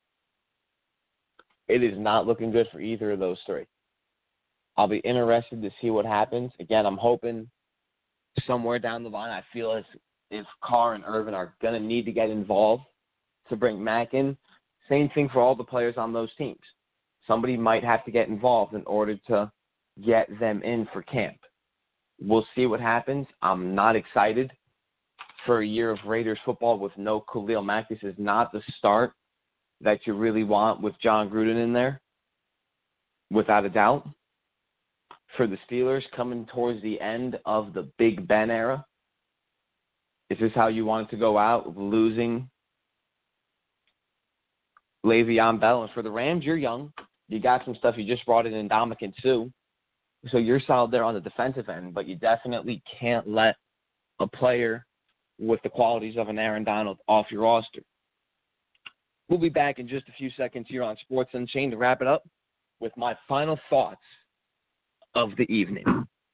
it is not looking good for either of those three. I'll be interested to see what happens. Again, I'm hoping somewhere down the line, I feel as if Carr and Irvin are going to need to get involved to bring Mack in. Same thing for all the players on those teams. Somebody might have to get involved in order to get them in for camp. We'll see what happens. I'm not excited for a year of Raiders football with no Khalil Mack. This is not the start that you really want with John Gruden in there, without a doubt. For the Steelers, coming towards the end of the Big Ben era, is this how you want it to go out, losing Le'Veon Bell? And for the Rams, you're young. You got some stuff. You just brought in Ndamukong Suh. So you're solid there on the defensive end, but you definitely can't let a player with the qualities of an Aaron Donald off your roster. We'll be back in just a few seconds here on Sports Unchained to wrap it up with my final thoughts of the evening.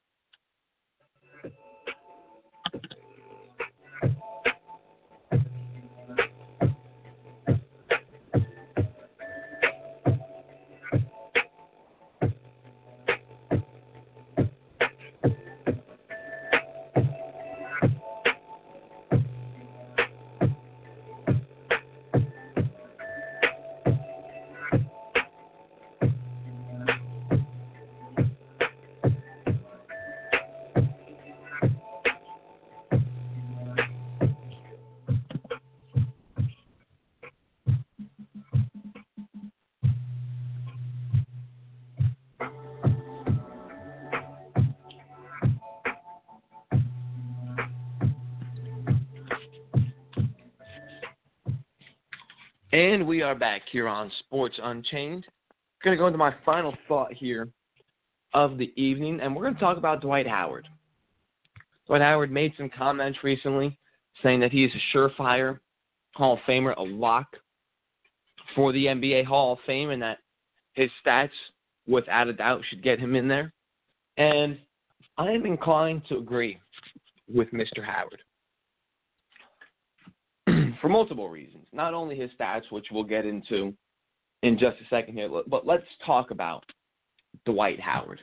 And we are back here on Sports Unchained. I'm going to go into my final thought here of the evening, and we're going to talk about Dwight Howard. Dwight Howard made some comments recently saying that he is a surefire Hall of Famer, a lock for the N B A Hall of Fame, and that his stats, without a doubt, should get him in there. And I am inclined to agree with Mister Howard. For multiple reasons. Not only his stats, which we'll get into in just a second here, but let's talk about Dwight Howard.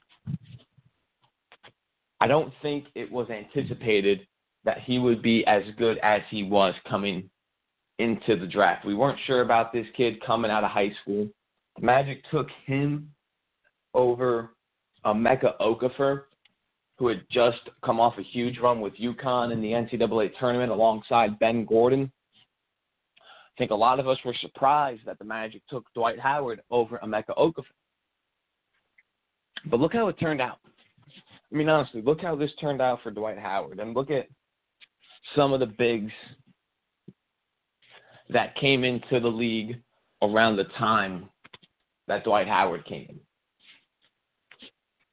I don't think it was anticipated that he would be as good as he was coming into the draft. We weren't sure about this kid coming out of high school. The Magic took him over Emeka Okafor, who had just come off a huge run with UConn in the N C double A tournament alongside Ben Gordon. I think a lot of us were surprised that the Magic took Dwight Howard over Emeka Okafor. But look how it turned out. I mean, honestly, look how this turned out for Dwight Howard. And look at some of the bigs that came into the league around the time that Dwight Howard came in.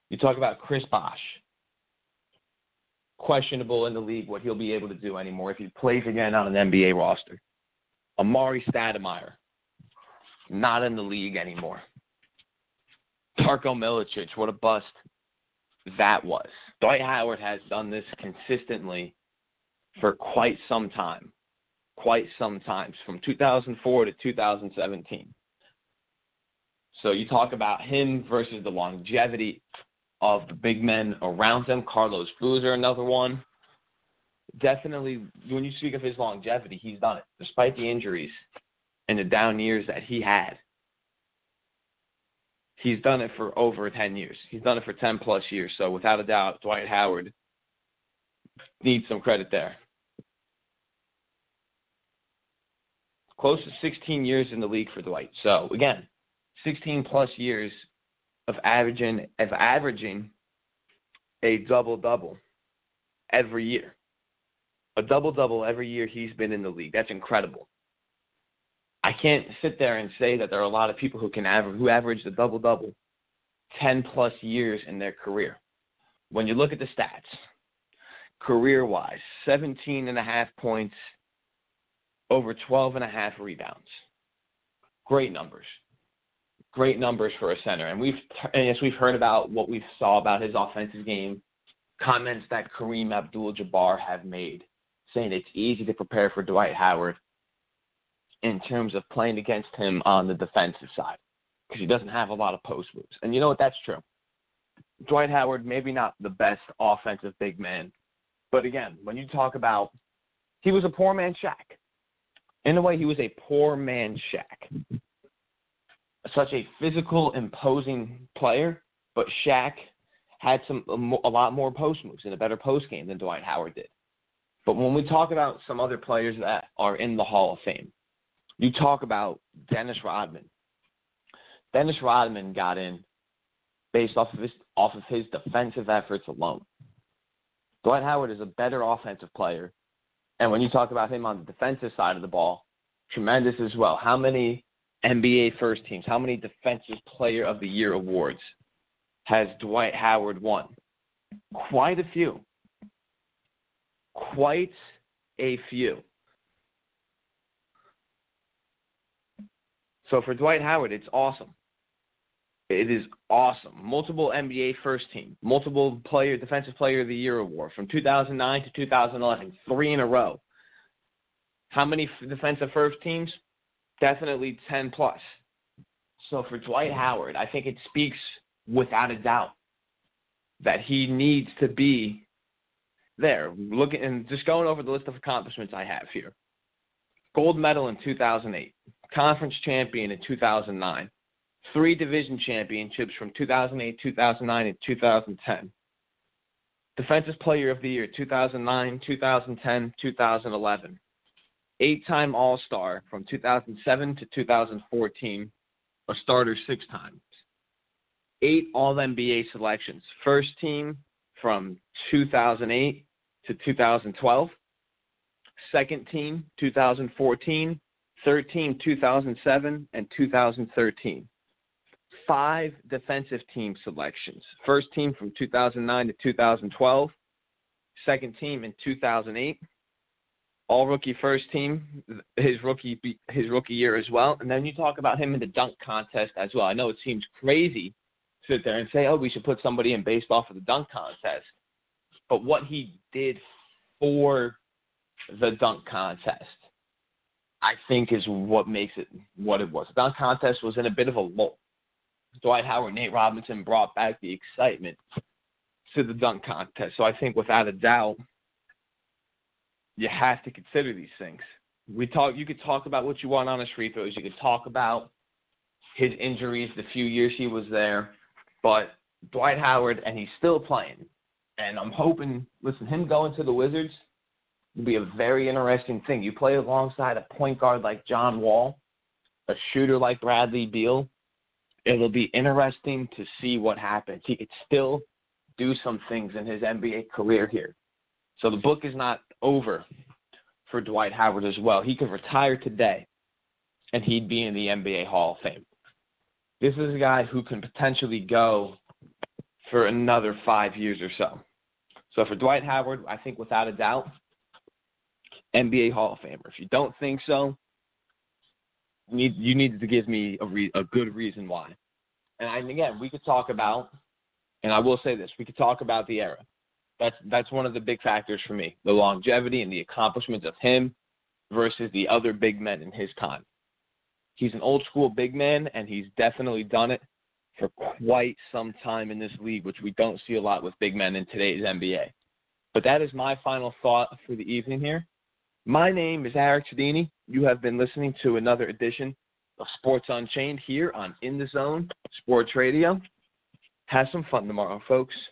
You talk about Chris Bosh. Questionable in the league what he'll be able to do anymore if he plays again on an N B A roster. Amari Stoudemire, not in the league anymore. Darko Milicic, what a bust that was. Dwight Howard has done this consistently for quite some time. Quite some times, from two thousand four to two thousand seventeen. So you talk about him versus the longevity of the big men around him. Carlos Boozer, another one. Definitely, when you speak of his longevity, he's done it, despite the injuries and the down years that he had. He's done it for over ten years. He's done it for ten plus years. So without a doubt, Dwight Howard needs some credit there. Close to sixteen years in the league for Dwight. So again, sixteen plus years of averaging of averaging a double-double every year. A double-double every year he's been in the league. That's incredible. I can't sit there and say that there are a lot of people who can average who averaged a double-double ten plus years in their career. When you look at the stats, career-wise, seventeen and a half points, over twelve and a half rebounds. Great numbers. Great numbers for a center. And we've, and yes, we've heard about what we saw about his offensive game, comments that Kareem Abdul-Jabbar have made, saying it's easy to prepare for Dwight Howard in terms of playing against him on the defensive side because he doesn't have a lot of post moves. And you know what? That's true. Dwight Howard, maybe not the best offensive big man, but again, when you talk about, he was a poor man Shaq. In a way, he was a poor man Shaq. Such a physical, imposing player, but Shaq had some a lot more post moves and a better post game than Dwight Howard did. But when we talk about some other players that are in the Hall of Fame, you talk about Dennis Rodman. Dennis Rodman got in based off of his off of his defensive efforts alone. Dwight Howard is a better offensive player. And when you talk about him on the defensive side of the ball, tremendous as well. How many N B A first teams, how many Defensive Player of the Year awards has Dwight Howard won? Quite a few. Quite a few. So for Dwight Howard, it's awesome. It is awesome. Multiple N B A first team, multiple player Defensive Player of the Year award from two thousand nine to two thousand eleven, three in a row. How many defensive first teams? Definitely ten plus. So for Dwight Howard, I think it speaks without a doubt that he needs to be there. Looking and just going over the list of accomplishments I have here. Gold medal in two thousand eight, conference champion in two thousand nine. Three division championships from two thousand eight, two thousand nine, and two thousand ten. Defensive Player of the Year, two thousand nine, two thousand ten, two thousand eleven. Eight-time All-Star from two thousand seven to two thousand fourteen, a starter six times. Eight All-N B A selections. First team from two thousand eight to two thousand twelve. Second team, two thousand fourteen. Third team, two thousand seven, and two thousand thirteen. Five defensive team selections. First team from two thousand nine to two thousand twelve. Second team in two thousand eight. All rookie first team, his rookie his rookie year as well. And then you talk about him in the dunk contest as well. I know it seems crazy to sit there and say, oh, we should put somebody in based off of the dunk contest. But what he did for the dunk contest, I think, is what makes it what it was. The dunk contest was in a bit of a lull. Dwight Howard, Nate Robinson brought back the excitement to the dunk contest. So I think without a doubt, you have to consider these things. We talk. You could talk about what you want on his free throws. You could talk about his injuries, the few years he was there. But Dwight Howard, and he's still playing. And I'm hoping, listen, him going to the Wizards will be a very interesting thing. You play alongside a point guard like John Wall, a shooter like Bradley Beal. It'll be interesting to see what happens. He could still do some things in his N B A career here. So the book is not over for Dwight Howard as well. He could retire today, and he'd be in the N B A Hall of Fame. This is a guy who can potentially go for another five years or so. So for Dwight Howard, I think without a doubt, N B A Hall of Famer. If you don't think so, you need, you need to give me a, re, a good reason why. And I, again, we could talk about, and I will say this, we could talk about the era. That's that's one of the big factors for me, the longevity and the accomplishments of him versus the other big men in his time. He's an old school big man, and he's definitely done it for quite some time in this league, which we don't see a lot with big men in today's N B A. But that is my final thought for the evening here. My name is Eric Cedini. You have been listening to another edition of Sports Unchained here on In the Zone Sports Radio. Have some fun tomorrow, folks.